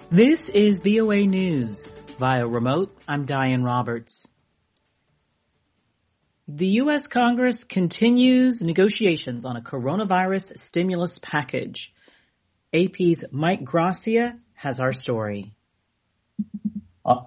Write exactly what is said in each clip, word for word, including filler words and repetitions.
This is V O A News. Via remote, I'm Diane Roberts. The U S Congress continues negotiations on a coronavirus stimulus package. A P's Mike Gracia has our story. Uh,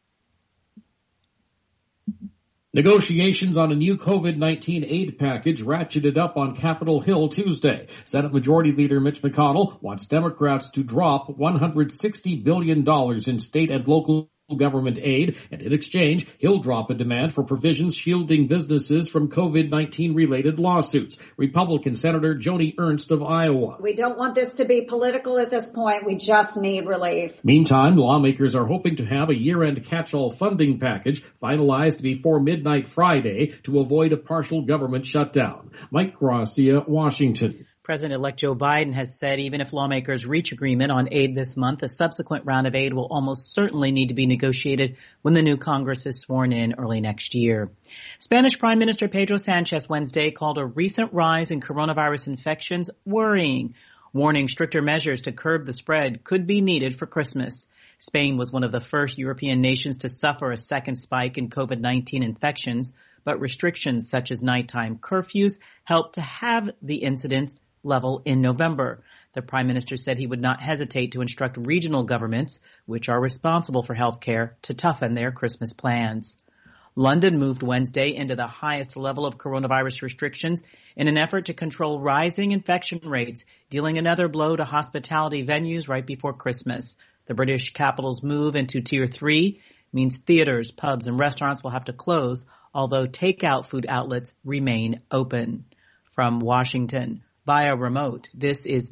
Negotiations on a new COVID nineteen aid package ratcheted up on Capitol Hill Tuesday. Senate Majority Leader Mitch McConnell wants Democrats to drop one hundred sixty billion dollars in state and local government aid, and in exchange, he'll drop a demand for provisions shielding businesses from COVID nineteen related lawsuits. Republican Senator Joni Ernst of Iowa. We don't want this to be political at this point. We just need relief. Meantime, lawmakers are hoping to have a year-end catch-all funding package finalized before midnight Friday to avoid a partial government shutdown. Mike Gracia, Washington. President-elect Joe Biden has said even if lawmakers reach agreement on aid this month, a subsequent round of aid will almost certainly need to be negotiated when the new Congress is sworn in early next year. Spanish Prime Minister Pedro Sanchez Wednesday called a recent rise in coronavirus infections worrying, warning stricter measures to curb the spread could be needed for Christmas. Spain was one of the first European nations to suffer a second spike in COVID nineteen infections, but restrictions such as nighttime curfews helped to halve the incidence level in November. The Prime Minister said he would not hesitate to instruct regional governments, which are responsible for health care, to toughen their Christmas plans. London moved Wednesday into the highest level of coronavirus restrictions in an effort to control rising infection rates, dealing another blow to hospitality venues right before Christmas. The British capital's move into Tier three means theaters, pubs, and restaurants will have to close, although takeout food outlets remain open. From Washington, via remote, this is